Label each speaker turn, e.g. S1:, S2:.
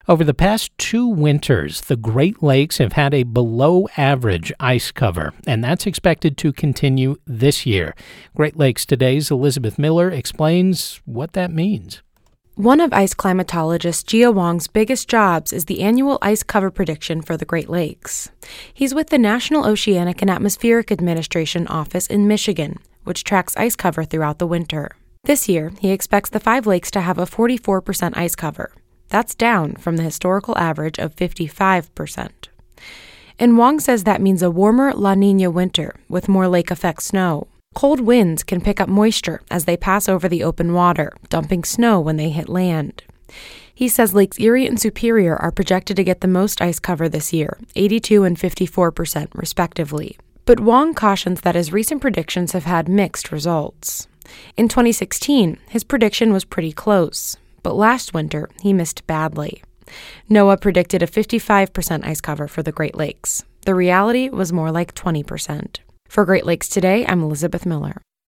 S1: Over the past 2 winters, the Great Lakes have had a below-average ice cover, and that's expected to continue this year. Great Lakes Today's Elizabeth Miller explains what that means.
S2: One of ice climatologist Jia Wong's biggest jobs is the annual ice cover prediction for the Great Lakes. He's with the National Oceanic and Atmospheric Administration office in Michigan, which tracks ice cover throughout the winter. This year, he expects the 5 lakes to have a 44% ice cover. That's down from the historical average of 55%. And Wong says that means a warmer La Niña winter with more lake-effect snow. Cold winds can pick up moisture as they pass over the open water, dumping snow when they hit land. He says Lakes Erie and Superior are projected to get the most ice cover this year, 82% and 54% respectively. But Wong cautions that his recent predictions have had mixed results. In 2016, his prediction was pretty close, but last winter he missed badly. NOAA predicted a 55% ice cover for the Great Lakes. The reality was more like 20%. For Great Lakes Today, I'm Elizabeth Miller.